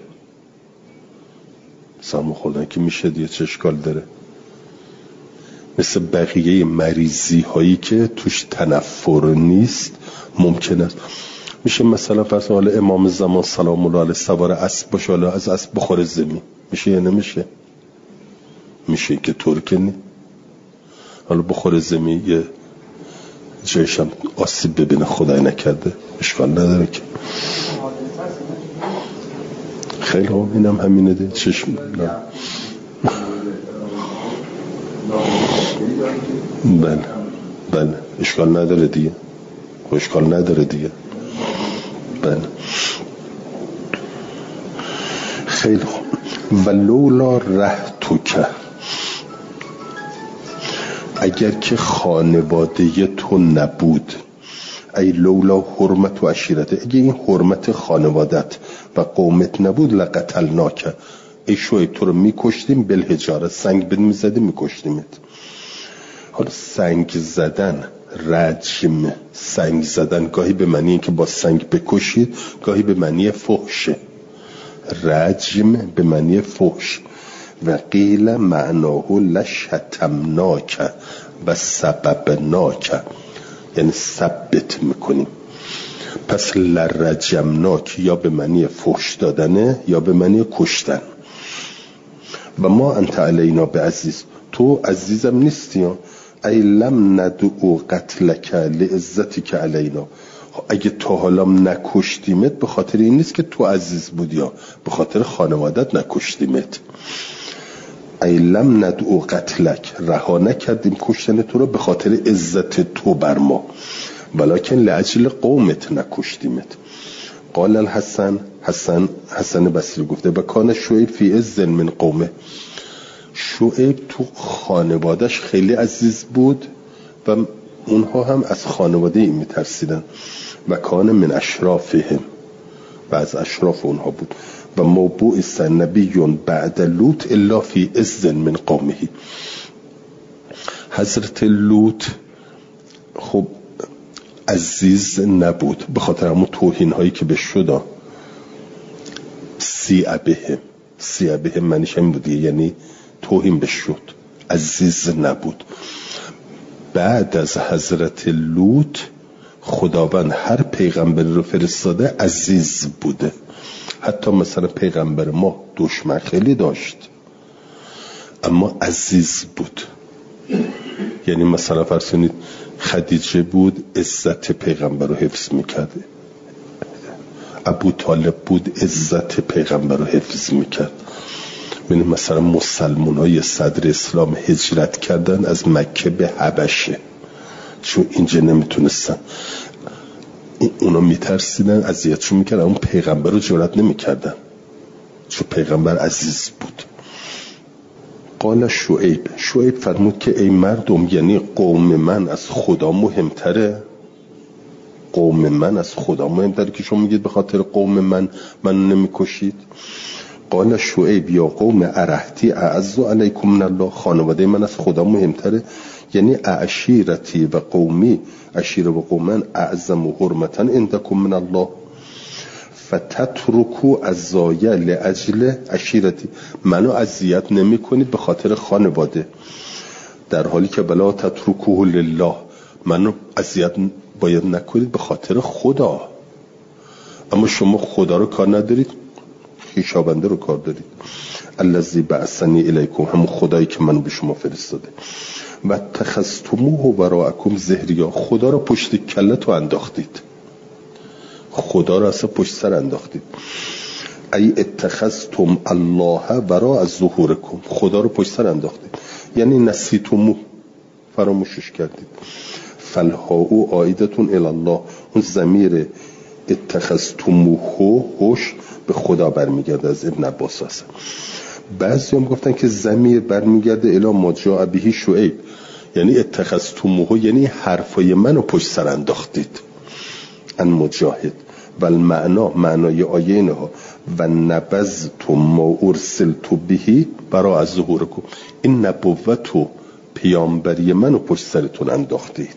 سرما خوردن که میشه دیگه، چه اشکال داره؟ مثل بقیه مریضی هایی که توش تنفر نیست ممکن است. میشه مثلا فرض حالا امام زمان سلام الله علیه سوار اسب باشه، حالا از اسب بخوره زمین، میشه یا نمیشه؟ میشه که طور کنی. حالا بخوره زمین یه جایشم آسیب ببینه خدای نکرده، اشکال نداره که. خیلی خوب، اینم همینه ده. چشم بله اشکال نداره دیگه، اشکال نداره دیگه. بله خیلی خوب. ولولا رهتک، اگر که خانواده تو نبود، ای لولا حرمت و عشیرت، اگه این حرمت خانوادت و قومت نبود، لقتلناک، ای شعیب تو رو میکشتیم، بالحجاره، سنگ بد میزدیم میکشتیمت. حالا سنگ زدن، رجم، سنگ زدن گاهی به معنی که با سنگ بکشید، گاهی به معنی فحشه. رجم به معنی فحش. و قیل معناه لشتمناک و سببناک، یعنی ثبت میکنیم. پس لرجمناک یا به معنی فحش دادنه یا به معنی کشتن. و ما انت علینا به عزیز، تو عزیزم نیستی. ای لم ندعو قتلک لعزتک علینا، اگه تا حالا نکشتیمت به خاطر این نیست که تو عزیز بودی، یا به خاطر خانوادت نکشتیمت. ای لم ندعو قتلک، رها نکردیم کشتن تو رو به خاطر عزت تو بر ما، ولکن لاجل قومت نکشتیمت. قال الحسن، حسن بصری گفته بکان شعیب فی عز من قومه، شعیب تو خانوادش خیلی عزیز بود و اونها هم از خانواده این میترسیدن. و کان من اشرافهم، و از اشراف اونها بود. و ما بعث نبی بعد لوط الا فی عز من قومه، حضرت لوط خب عزیز نبود به خاطر همون توهین هایی که به شد. سیع بهم معنیش هم بود، یعنی توهین به شد، عزیز نبود. بعد از حضرت لوط خداوند هر پیغمبر رو فرستاده عزیز بوده. حتی مثلا پیغمبر ما دشمن خیلی داشت اما عزیز بود. یعنی مثلا فرض کنید خدیجه بود عزت پیغمبر رو حفظ میکرد، ابو طالب بود عزت پیغمبر رو حفظ میکرد. یعنی مثلا مسلمان های صدر اسلام هجرت کردن از مکه به حبشه چون اینجا نمیتونستن، اونا میترسیدن اذیتشون میکردن، اون پیغمبر رو جرئت نمیکردن چون پیغمبر عزیز بود. قال شعیب فرمود که ای مردم، یعنی قوم من از خدا مهمتره، قوم من از خدا مهمتره که شما میگید به خاطر قوم من نمیکشید. قال شعیب یا قوم ارهتی اعز علیکم من الله، خانواده من از خدا مهمتره، یعنی عشیرتی و قومی، عشیره و قومن اعظم و حرمتا عندکم من الله فتترکو عزایا لاجل عشیرتی، منو اذیت نمی کنید به خاطر خانواده، در حالی که بلا تترکوه لله، منو اذیت باید نکنید به خاطر خدا. اما شما خدا رو کار ندارید، خویشاونده رو کار دارید. الذی بعثنی الیکم، همون خدایی که منو به شما فرستاده. و اتخذتموه وراءکم ظهریا، خدا رو پشت کلتو انداختید، خدا رو اصلا پشت سر انداختید. ای اتخذتم الله وراء ظهورکم، خدا رو پشت سر انداختید، یعنی نسیتموه، فراموشش کردید. فالهاء عائدتون الی الله، اون ضمیر اتخذتموه هوش به خدا برمیگرده، از ابن عباس هست. بعضی هم گفتن که ضمیر برمیگرده الی ما جاء به شعیب، یعنی اتخذتموه یعنی حرفای منو پشت سر انداختید. ان مجاهد و معنای آیه اینها و نبذتم ما ارسلت به برای ظهورکم، این نبوت و پیامبری منو پشت سرتون انداختید.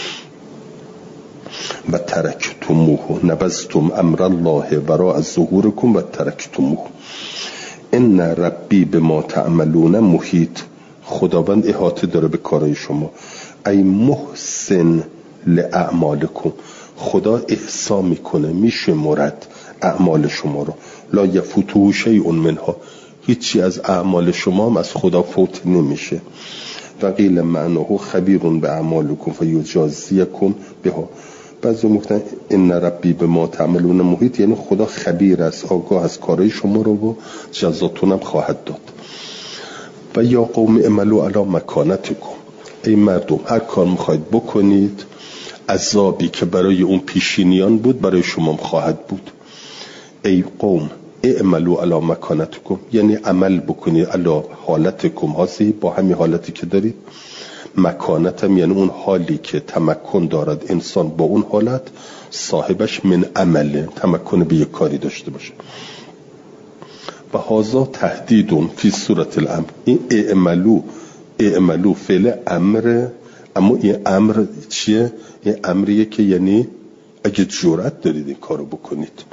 و ترکتموه، نبذتم امر الله برای ظهورکم و ترکتموه. ان ربی بما تعملون محیط، خداوند احاطه داره به کارهای شما. ای محسن لاعمالکم، خدا احصا میکنه، میشه مرد اعمال شما رو. لا یفوتو شیء منها، هیچی از اعمال شما هم از خدا فوت نمیشه. و قیل معناه خبیر به اعمالکم فیجازیکم بها. بعضی گفتن ان ربی بما تعملون محیط، یعنی خدا خبیر است، آگاه از کارهای شما رو و جزاتون هم خواهد داد. و یا قوم اعملوا علی مکانتکم، ای مردم هر کار میخواید بکنید، عذابی که برای اون پیشینیان بود برای شما خواهد بود. ای قوم اعملوا علی مکانتکم، یعنی عمل بکنید علی حالتکم هاسی، با همین حالتی که دارید. مکانتم یعنی اون حالی که تمکن دارد انسان با اون حالت صاحبش من عمله، تمکن به یک کاری داشته باشه. و هازا تهدیدون فی صورت الامر، این اعملو فعل امر، اما این امر چیه؟ این امریه که یعنی اگه جرأت دارید این کارو بکنید،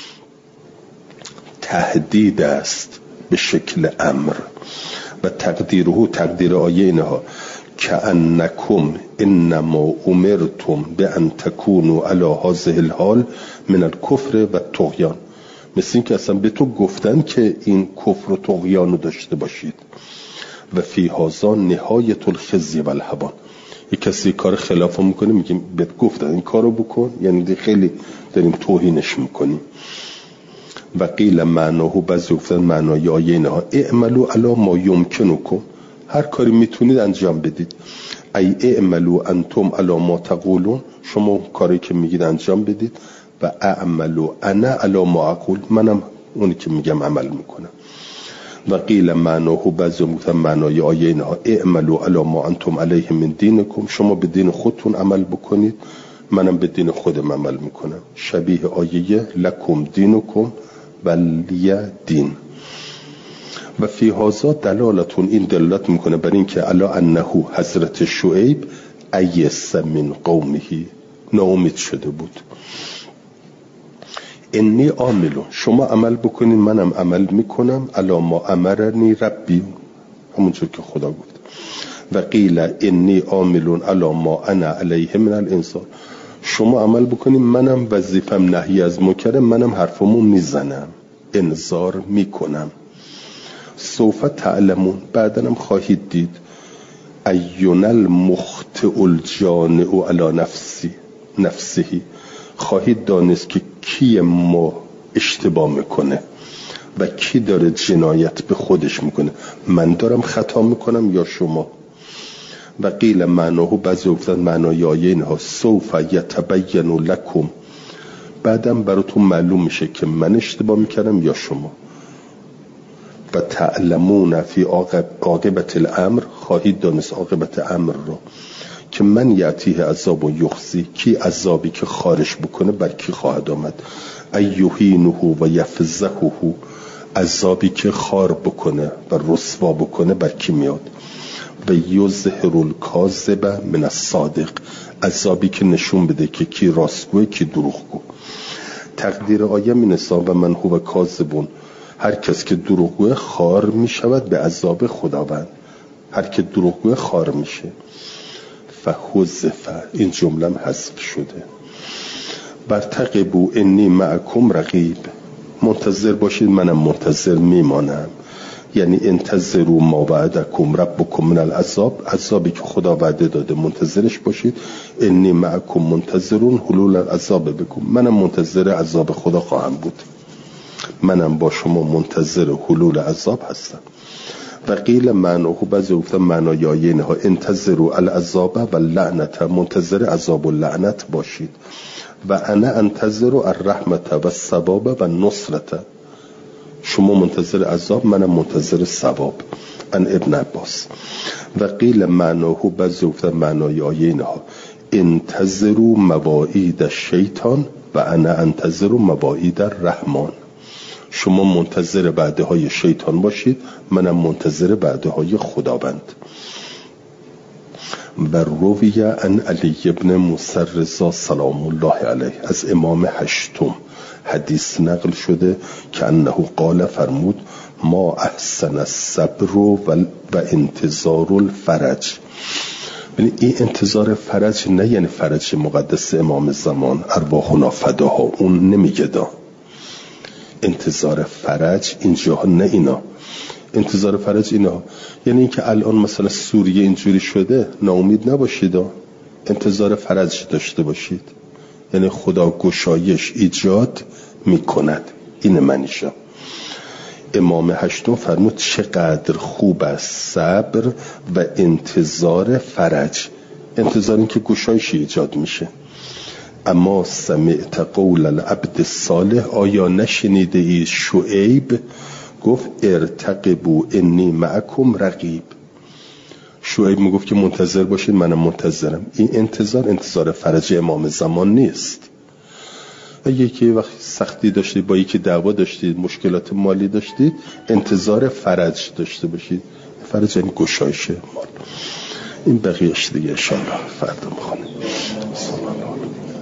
تهدید است به شکل امر. و تقدیر آیه اینها که انکم انما امرتم به ان تکونوا علی هذه الحال من الکفر و طغیان، مثل این که اصلا به تو گفتن که این کفر و طغیان رو داشته باشید. و فی هذا نهایت الخزی و الهوان، یک کسی کار خلاف میکنه میگیم بهت گفتن این کارو بکن، یعنی خیلی داریم توهینش میکنیم. و قیل معناه، بعضی گفتن معنای آیه اینها اعملوا علی ما یمکنکم، هر کاری میتونید انجام بدید. ای اعملوا انتم علی ما تقولون، شما کاری که میگید انجام بدید. و اعملوا انا علی ما اقول، منم اونی که میگم عمل میکنم. و قیل معناه، بعضی گفتن معنای آیه اینها اعملوا علی ما انتم علیه من دینکم، شما به دین خودتون عمل بکنید، منم به دین خودم عمل میکنم. شبیه آیه لکم دینکم ولی دین. و فی هذا دلالتون، این دلالت میکنه بر این که علا انه حضرت شعیب ایس من قومه، ناامید شده بود. انی عاملون، شما عمل بکنین منم عمل میکنم، علا ما امرنی ربی، همونجور که خدا گفت. و قیل انی عاملون علا ما انا علیه من الانصار، شما عمل بکنین منم وظیفم نهی از منکر، منم حرفمو میزنم. انذار میکنم. سوف تعلمون، بعدنم خواهید دید. ایون المخطئ الجانع علی نفسه، خواهید دانست که کی ما اشتباه میکنه و کی داره جنایت به خودش میکنه. من دارم خطا میکنم یا شما؟ و قیل معناه، بعضی گفتن معنای آیه اینها سوف یتبین لکم، بعدم براتون معلوم میشه که من اشتباه میکردم یا شما. و تعلمون فی عاقبت الامر، خواهید دانست عاقبت امر رو که من یعطیه عذاب و یخزی، کی عذابی که خارش بکنه بر کی خواهد آمد. ایهینه و یفزهه، عذابی که خار بکنه و رسوا بکنه بر کی میاد. و یظهر الکاذب من الصادق، عذابی که نشون بده که کی راستگوه کی دروغگو. تقدیر آیه می‌نسا و من هو کاذبون، هر کس که دروغگوه خار میشود به عذاب خداوند. هر که دروغگوه خار میشه. فحذف، این جمله حذف شده. برتقبوا انی معکم رقیب، منتظر باشید منم منتظر میمانم. یعنی انتظروا ما وعدکم ربکم من العذاب، عذابی که خدا وعده داده منتظرش باشید. انی معکم منتظرون حلول العذاب بکم، منم منتظر عذاب خدا خواهم بود. منم با شما منتظر حلول عذاب هستم. و قیل معناه، بعضی گفتن معنای آیه اینها انتظروا العذاب و لعنت، منتظر عذاب و لعنت باشید. و انا انتظر الرحمت و الثواب و النصرت، شما منتظر عذاب منم منتظر ثواب. ان ابن عباس. و قیل معناه، بعضی گفتن معنای آیه اینها انتظروا مواعید الشیطان و انا انتظر مواعید الرحمن، شما منتظر وعده های شیطان باشید منم منتظر وعده های خداوند. و رویه عن علی ابن موسی رضا سلام الله علیه، از امام هشتم حدیث نقل شده که انه قال، فرمود ما احسن الصبر و انتظار الفرج. یعنی این انتظار فرج نه یعنی فرج مقدس امام زمان ارواحنا فداها، اون نمیگه دا. انتظار فرج اینجا نه اینا. انتظار فرج اینا یعنی اینکه الان مثلا سوریه اینجوری شده ناامید نباشید، انتظار فرج داشته باشید. یعنی خدا گشایش ایجاد میکند، این معنیشه. امام هشتم فرمود چقدر خوب است صبر و انتظار فرج، انتظار این که گشایش ایجاد میشه. اما سمعت قول العبد الصالح، آیا نشنیده ای شعیب گفت ارتقبوا انی معکم رقیب؟ شعیب میگفت که منتظر باشید منم منتظرم. این انتظار فرج امام زمان نیست. اگه که وقت سختی داشتید، با یکی دعوا داشتید، مشکلات مالی داشتید، انتظار فرج داشته باشید. فرج یعنی گشایش مال. این بقیهش دیگه ان شاء الله فردا میخونیم.